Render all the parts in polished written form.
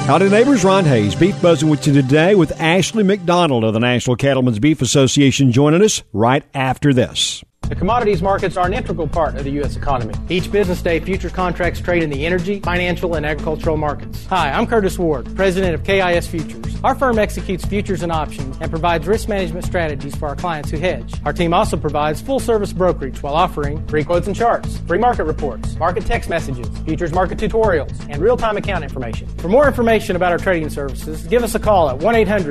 Howdy neighbors, Ron Hayes, Beef Buzzing with you today with Ashley McDonald of the National Cattlemen's Beef Association joining us right after this. The commodities markets are an integral part of the U.S. economy. Each business day, futures contracts trade in the energy, financial, and agricultural markets. Hi, I'm Curtis Ward, president of KIS Futures. Our firm executes futures and options and provides risk management strategies for our clients who hedge. Our team also provides full-service brokerage while offering free quotes and charts, free market reports, market text messages, futures market tutorials, and real-time account information. For more information about our trading services, give us a call at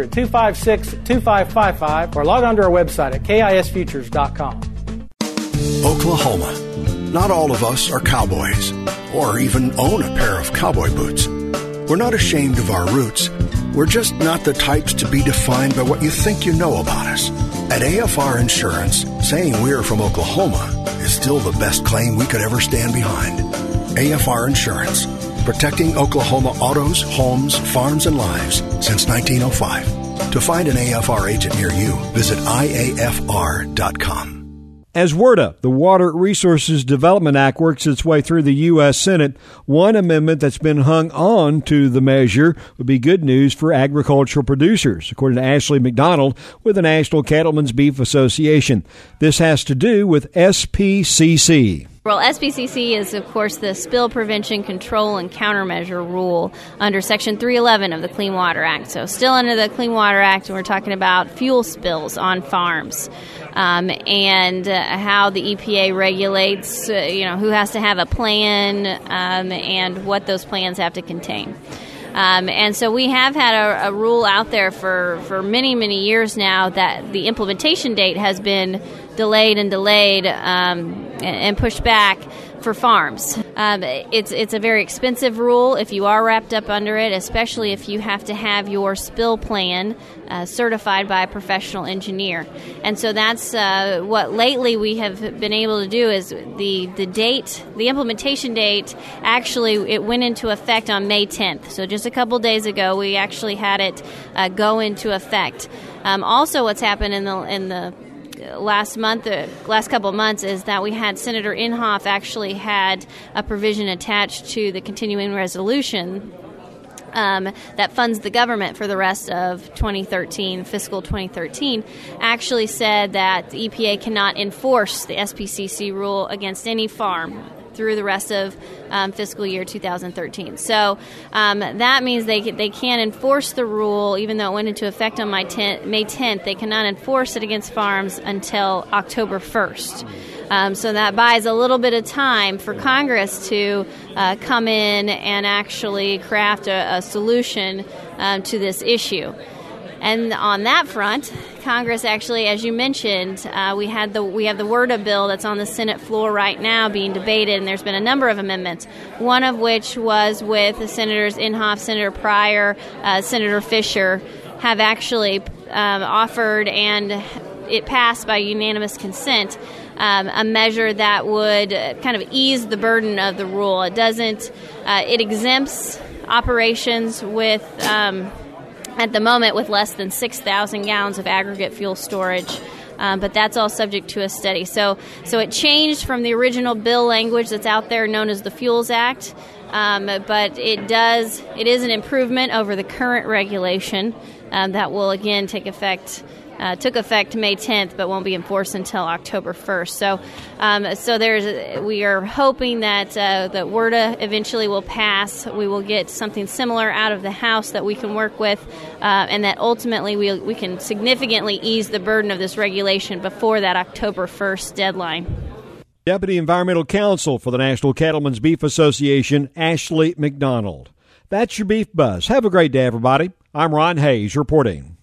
1-800-256-2555 or log on to our website at kisfutures.com. Oklahoma. Not all of us are cowboys or even own a pair of cowboy boots. We're not ashamed of our roots. We're just not the types to be defined by what you think you know about us. At AFR Insurance, saying we're from Oklahoma is still the best claim we could ever stand behind. AFR Insurance, protecting Oklahoma autos, homes, farms, and lives since 1905. To find an AFR agent near you, visit iafr.com. As WRDA, the Water Resources Development Act, works its way through the U.S. Senate, one amendment that's been hung on to the measure would be good news for agricultural producers, according to Ashley McDonald with the National Cattlemen's Beef Association. This has to do with SPCC. Well, SPCC is, of course, the Spill Prevention, Control, and Countermeasure Rule under Section 311 of the Clean Water Act. So still under the Clean Water Act, and we're talking about fuel spills on farms and how the EPA regulates, who has to have a plan and what those plans have to contain. And so we have had a rule out there for many, many years now that the implementation date has been delayed and pushed back for farms. It's a very expensive rule if you are wrapped up under it, especially if you have to have your spill plan certified by a professional engineer. And so that's what lately we have been able to do is the implementation date, actually it went into effect on May 10th. So just a couple days ago we actually had it go into effect. Also what's happened in the last couple of months is that we had Senator Inhofe actually had a provision attached to the continuing resolution that funds the government for the rest of 2013, fiscal 2013, actually said that the EPA cannot enforce the SPCC rule against any farm through the rest of fiscal year 2013. So that means they can't enforce the rule, even though it went into effect on May 10th. They cannot enforce it against farms until October 1st. So that buys a little bit of time for Congress to come in and actually craft a solution to this issue. And on that front, Congress actually, as you mentioned, we have the WRDA bill that's on the Senate floor right now being debated, and there's been a number of amendments, one of which was with the Senators Inhofe, Senator Pryor, Senator Fisher, have actually offered, and it passed by unanimous consent, a measure that would kind of ease the burden of the rule. It exempts operations with at the moment with less than 6,000 gallons of aggregate fuel storage, but that's all subject to a study. So it changed from the original bill language that's out there known as the Fuels Act, but it is an improvement over the current regulation that will again took effect May 10th, but won't be enforced until October 1st. So we are hoping that that WRDA eventually will pass. We will get something similar out of the House that we can work with, and that ultimately we can significantly ease the burden of this regulation before that October 1st deadline. Deputy Environmental Counsel for the National Cattlemen's Beef Association, Ashley McDonald. That's your Beef Buzz. Have a great day, everybody. I'm Ron Hayes reporting.